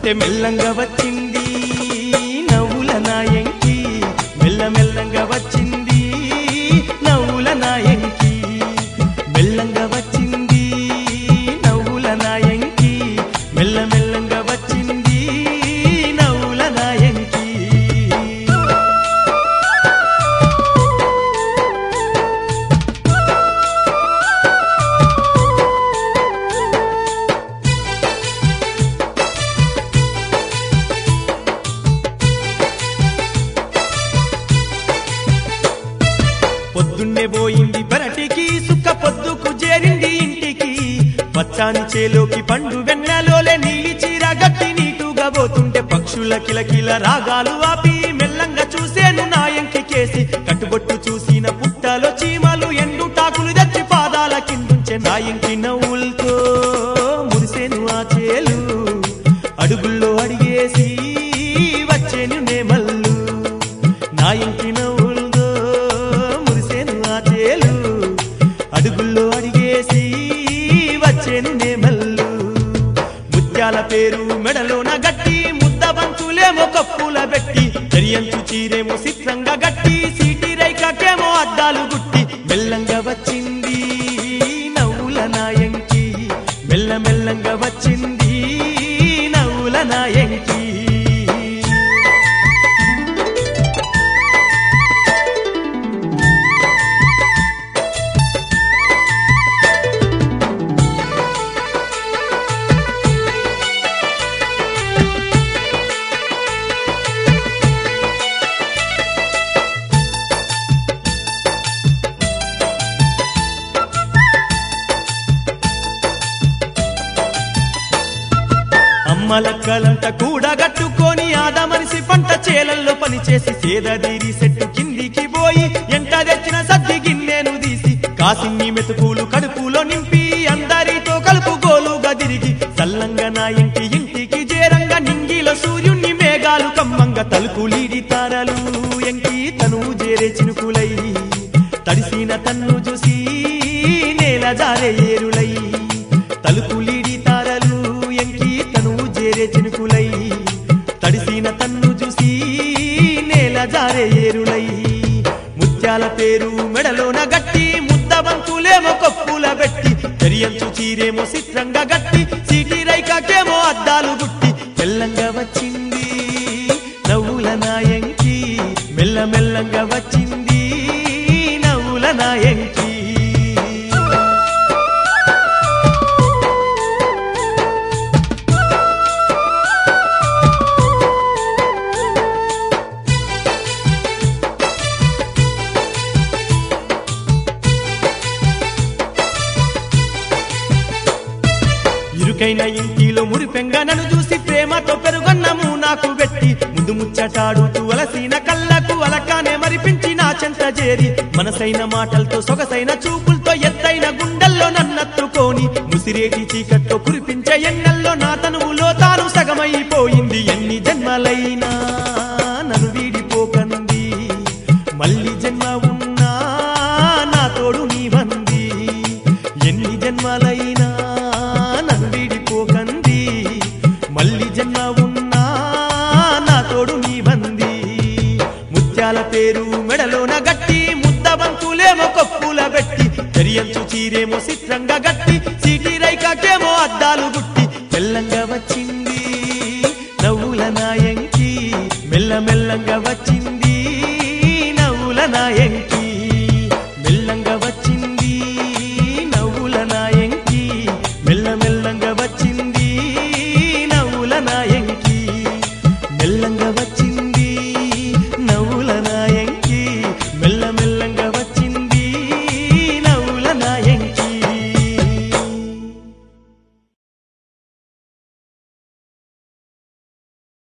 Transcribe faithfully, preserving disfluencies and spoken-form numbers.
వస్తుంటే మెల్లంగా వచ్చింది నవ్వుల నాయంకి, మెల్లమెల్లంగా వచ్చింది నవ్వుల నాయంకి, మెల్లంగా వచ్చింది నవ్వుల నాయంకి, మెల్లమెల్లంగా వచ్చింది నవ్వుల నాయంకి. పొద్దున్నే పోయింది పెరటికి, సుక్క పొద్దుకు చేరింది ఇంటికి, పచ్చాని చేలోకి పండు వెన్నెలోలే నీలి చీర గట్టి నీటుగా పోతుంటే పక్షుల కిలకిల రాగాలు ఆపి మెల్లంగా చూసేను నాయంకి కేసి, కట్టుబొట్టు చూసిన పుట్టలో చీమలు ఎండు టాకులు తెచ్చి పాదాల కిందుంచే నాయంకి నవ్వులతో మురిసేను ఆ చేలు, అడుగుల్లో అడిగేసి వచ్చేను నేమల్లు, నాయంకి నవ్వులతో మురిసేను ఆ చేలు, అడుగుల్లో అడిగేసి వచ్చేను నేమల్లు. ముత్యాల పేరు మెడలోన గట్టి, ముద్ద బంతులేమో కప్పుల పెట్టి, దరియంచు చీరేమో చిత్రంగా గట్టి, సీటి రైకాకేమో అద్దాలు గుట్టి, మెల్లంగా వచ్చింది నవ్వుల నాయంకి, మెల్లమెల్లంగా వచ్చింది నవ్వుల నాయంకి. అమ్మలక్కలంతా కూడా గట్టుకొని ఆద మనిషి పంట చేలల్లో పనిచేసి సేదదీరి సెట్టు కిందికి పోయి ఎంట తెచ్చిన సద్ది గిన్నెను తీసి కాసిన్ని మెతుకులు కడుపులో నింపి అందరితో కలుపుగోలుగా తిరిగి చల్లంగా నా ఇంటి ఇంటికి చేరంగా నింగిలో సూర్యుణ్ణి మేఘాలు కమ్మంగా తలుపులీడి తారలు ఎంకి తను చేరే చినుకులై, తడిసిన తన్ను చూసి నేల జారే ఏరులై, తలుపులీడి తారలు ఎంకి తను చేరే చినుకులై, తడిసిన తన్ను చూసి నేల జారే ఏరులై. ముత్యాల పేరు మెడలోన గట్టి, ముద్ద బంతులేమో కప్పుల పెట్టి, తెరియంచు చీరేమో చిత్రంగా గట్టి, సీటి రైకాకేమో అద్దాలు గుట్టి, మెల్లంగా వచ్చింది నవ్వుల నాయంకి, మెల్లమెల్లంగా వచ్చింది నవ్వుల నాయంకి. ఇరుకైన ఇంటిలో మురిపెంగా నన్ను చూసి ప్రేమతో పెరుగన్నము నాకు పెట్టి, ముందు ముచ్చటాడుతూ అలసిన కళ్ళకు అలకానే మరిపించి నా చెంత చేరి, మనసైన మాటలతో సొగసైన చూపులతో ఎత్తైన గుండెల్లో నన్నత్తుకోని, ముసిరేటి చీకట్లో కురిపించే ఎన్నెల్లో నా తనువులో తాను సగమైపోయింది. ఎన్ని జన్మలైనా నన్ను వీడిపోకంది, మళ్ళీ జన్మ ఉన్నా నా తోడు నీవంది, ఎన్ని జన్మలైనా నన్ను వీడిపోకంది, మళ్ళీ జన్మ ఉన్నా నా తోడు నీవంది. ముత్యాల పేరు మెడలోన గట్టి, ముద్ద బంతులేమో కప్పుల పెట్టి, తెరియంచు చీరేమో చిత్రంగా గట్టి, సీటి రైకాకేమో అద్దాలు గుట్టి, మెల్లంగా వచ్చింది నవ్వుల నాయంకి, మెల్లమెల్లంగా వచ్చి